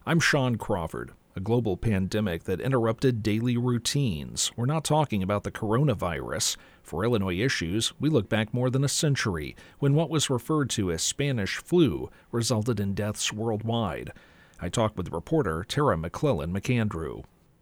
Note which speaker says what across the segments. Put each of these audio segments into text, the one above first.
Speaker 1: I'm Sean Crawford. A global pandemic that interrupted daily routines. We're not talking about the coronavirus. For Illinois issues, we look back more than a century when what was referred to as Spanish flu resulted in deaths worldwide. I talked with reporter Tara McClellan McAndrew.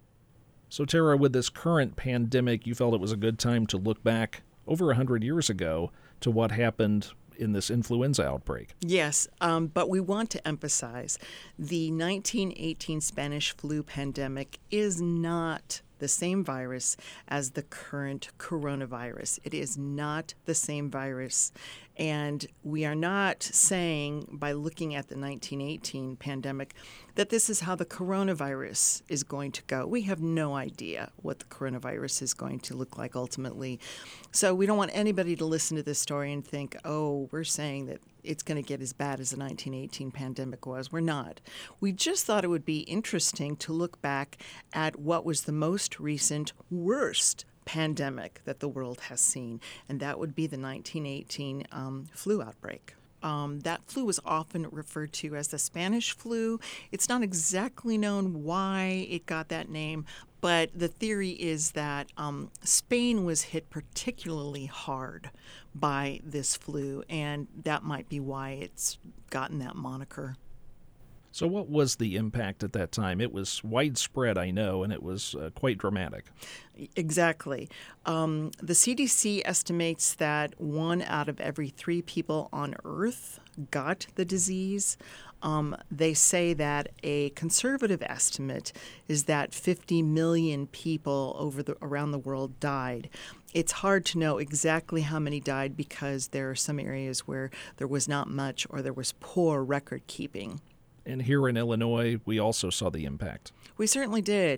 Speaker 1: So Tara, with this current pandemic, you felt it was a good time to look back over 100 years ago to what happened in this influenza outbreak.
Speaker 2: Yes, but we want to emphasize the 1918 Spanish flu pandemic is not the same virus as the current coronavirus. It is not the same virus. And we are not saying, by looking at the 1918 pandemic, that this is how the coronavirus is going to go. We have no idea what the coronavirus is going to look like ultimately. So we don't want anybody to listen to this story and think, oh, we're saying that it's going to get as bad as the 1918 pandemic was. We're not. We just thought it would be interesting to look back at what was the most recent worst pandemic that the world has seen, and that would be the 1918 flu outbreak. That flu was often referred to as the Spanish flu. It's not exactly known why it got that name, but the theory is that Spain was hit particularly hard by this flu, and that might be why it's gotten that moniker.
Speaker 1: So what was the impact at that time? It was widespread, I know, and it was quite dramatic.
Speaker 2: Exactly. The CDC estimates that 1 out of every 3 people on Earth got the disease. They say that a conservative estimate is that 50 million people around the world died. It's hard to know exactly how many died because there are some areas where there was not much or there was poor record keeping.
Speaker 1: And here in Illinois, we also saw the impact.
Speaker 2: We certainly did.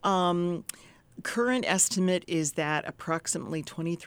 Speaker 2: Current estimate is that approximately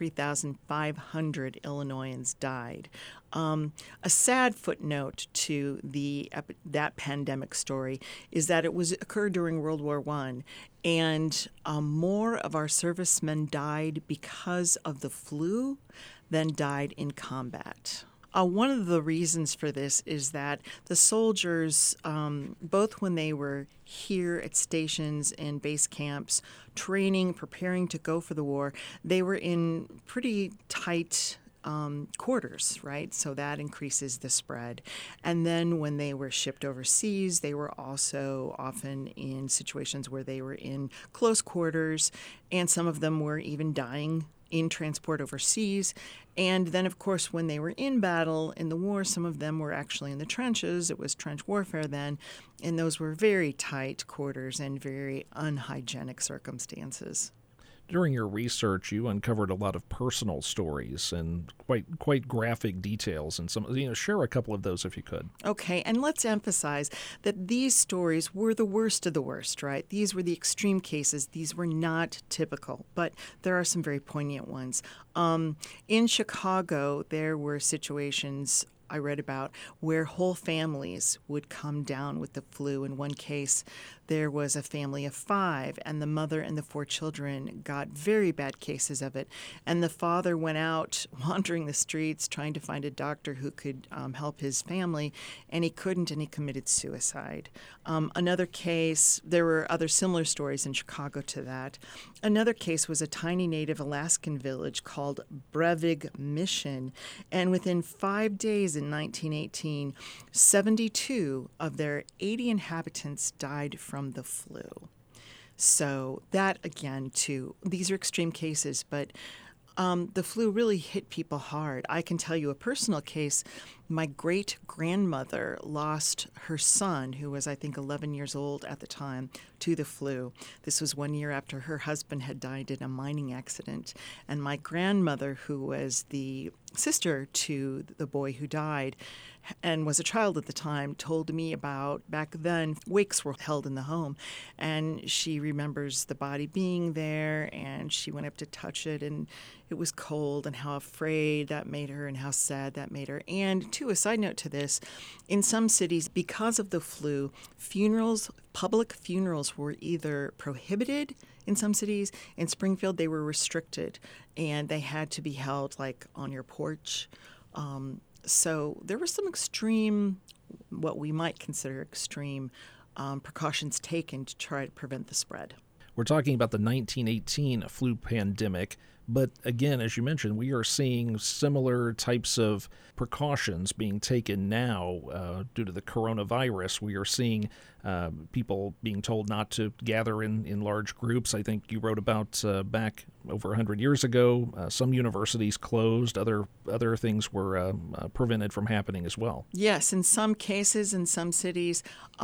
Speaker 2: 23,500 Illinoisans died. A sad footnote to that pandemic story is that it occurred during World War I, and more of our servicemen died because of the flu than died in combat. One of the reasons for this is that the soldiers, both when they were here at stations and base camps, training, preparing to go for the war, they were in pretty tight quarters, right? So that increases the spread. And then when they were shipped overseas, they were also often in situations where they were in close quarters, and some of them were even dying in transport overseas. And then, of course, when they were in battle in the war, some of them were actually in the trenches. It was trench warfare then, and those were very tight quarters and very unhygienic circumstances.
Speaker 1: During your research, you uncovered a lot of personal stories and quite graphic details, and share a couple of those if you could.
Speaker 2: Okay, and let's emphasize that these stories were the worst of the worst, right? These were the extreme cases. These were not typical, but there are some very poignant ones. In Chicago, there were situations I read about where whole families would come down with the flu. In one case, there was a family of 5, and the mother and the 4 children got very bad cases of it. And the father went out wandering the streets trying to find a doctor who could help his family, and he couldn't, and he committed suicide. Another case, there were other similar stories in Chicago to that. Another case was a tiny native Alaskan village called Brevig Mission, and within 5 days in 1918, 72 of their 80 inhabitants died from the flu. So that, again, too, these are extreme cases, but the flu really hit people hard. I can tell you a personal case. My great-grandmother lost her son, who was, I think, 11 years old at the time, to the flu. This was 1 year after her husband had died in a mining accident. And my grandmother, who was the sister to the boy who died and was a child at the time, told me about, back then, wakes were held in the home. And she remembers the body being there, and she went up to touch it, and it was cold, and how afraid that made her and how sad that made her. And a side note to this, in some cities, because of the flu, public funerals were either prohibited in some cities. In Springfield, they were restricted, and they had to be held like on your porch. So there was some extreme, what we might consider extreme precautions taken to try to prevent the spread.
Speaker 1: We're talking about the 1918 flu pandemic, but again, as you mentioned, we are seeing similar types of precautions being taken now due to the coronavirus. We are seeing people being told not to gather in large groups. I think you wrote about back over 100 years ago, some universities closed, other things were prevented from happening as well.
Speaker 2: Yes, in some cases, in some cities,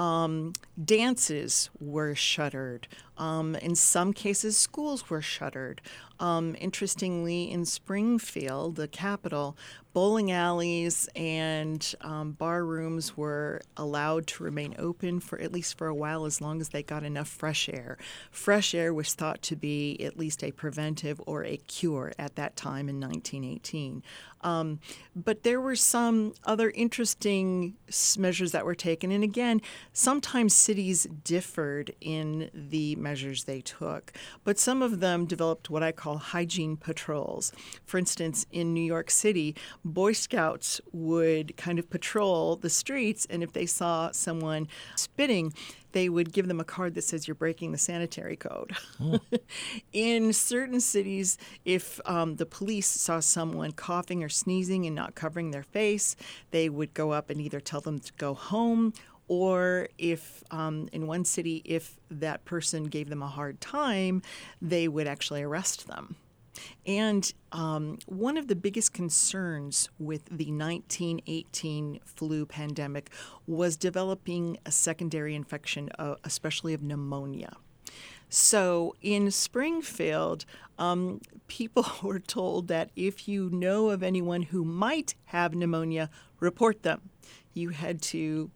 Speaker 2: dances were shuttered. In some cases, schools were shuttered. Interestingly, in Springfield, the capital, bowling alleys and bar rooms were allowed to remain open for at least for a while, as long as they got enough fresh air. Fresh air was thought to be at least a preventive or a cure at that time in 1918. But there were some other interesting measures that were taken. And again, sometimes cities differed in the measures they took. But some of them developed what I call hygiene patrols. For instance, in New York City, Boy Scouts would kind of patrol the streets, and if they saw someone spitting, they would give them a card that says you're breaking the sanitary code. Oh. In certain cities, if the police saw someone coughing or sneezing and not covering their face, they would go up and either tell them to go home, or if in one city, if that person gave them a hard time, they would actually arrest them. And one of the biggest concerns with the 1918 flu pandemic was developing a secondary infection, especially of pneumonia. So in Springfield, people were told that if you know of anyone who might have pneumonia, report them. You had to,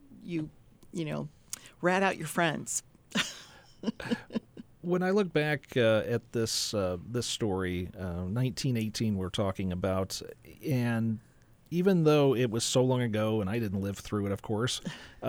Speaker 2: rat out your friends.
Speaker 1: When I look back at this story, 1918 we're talking about, and even though it was so long ago and I didn't live through it, of course,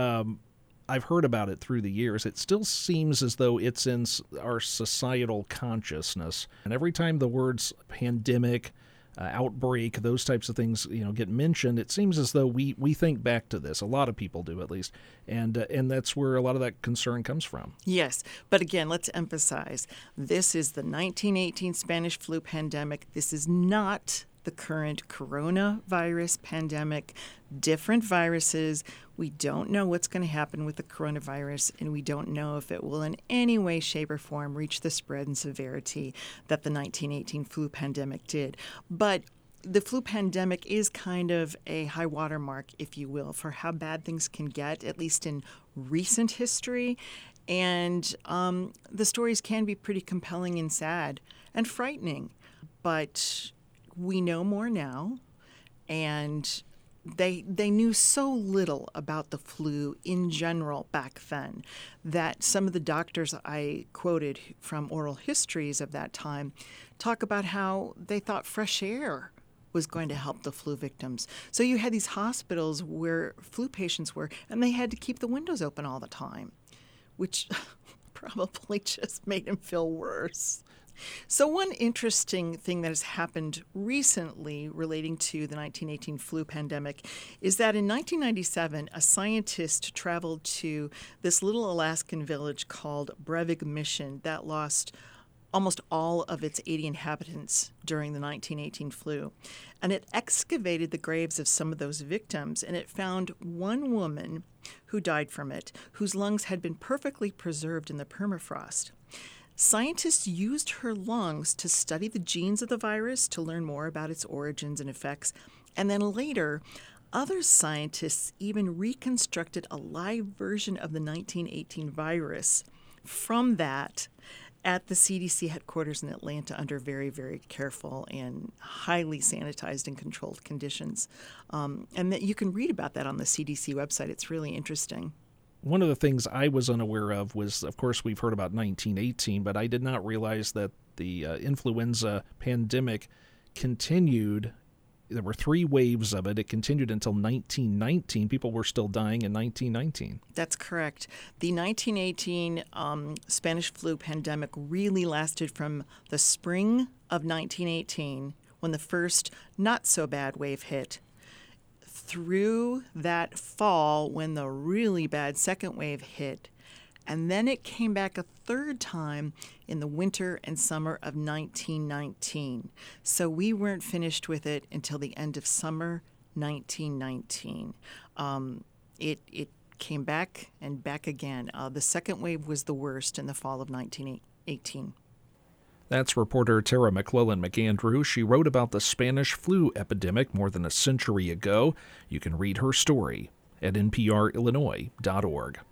Speaker 1: I've heard about it through the years. It still seems as though it's in our societal consciousness. And every time the words pandemic, outbreak, those types of things, get mentioned, it seems as though we think back to this. A lot of people do, at least, and that's where a lot of that concern comes from.
Speaker 2: Yes, but again, let's emphasize, this is the 1918 Spanish flu pandemic. This is not the current coronavirus pandemic. Different viruses. We don't know what's going to happen with the coronavirus, and we don't know if it will in any way, shape, or form reach the spread and severity that the 1918 flu pandemic did. But the flu pandemic is kind of a high water mark, if you will, for how bad things can get, at least in recent history. And the stories can be pretty compelling and sad and frightening. But we know more now, and they knew so little about the flu in general back then that some of the doctors I quoted from oral histories of that time talk about how they thought fresh air was going to help the flu victims. So you had these hospitals where flu patients were, and they had to keep the windows open all the time, which probably just made them feel worse. So one interesting thing that has happened recently relating to the 1918 flu pandemic is that in 1997, a scientist traveled to this little Alaskan village called Brevig Mission that lost almost all of its 80 inhabitants during the 1918 flu. And it excavated the graves of some of those victims, and it found one woman who died from it, whose lungs had been perfectly preserved in the permafrost. Scientists used her lungs to study the genes of the virus to learn more about its origins and effects. And then later, other scientists even reconstructed a live version of the 1918 virus from that at the CDC headquarters in Atlanta under very, very careful and highly sanitized and controlled conditions. And that you can read about that on the CDC website. It's really interesting.
Speaker 1: One of the things I was unaware of was, of course, we've heard about 1918, but I did not realize that the influenza pandemic continued. There were 3 waves of it. It continued until 1919. People were still dying in 1919.
Speaker 2: That's correct. The 1918 Spanish flu pandemic really lasted from the spring of 1918, when the first not-so-bad wave hit, through that fall when the really bad second wave hit, And then it came back a third time in the winter and summer of 1919. So we weren't finished with it until the end of summer 1919. It came back and back again. The second wave was the worst in the fall of 1918.
Speaker 1: That's reporter Tara McClellan McAndrew. She wrote about the Spanish flu epidemic more than a century ago. You can read her story at nprillinois.org.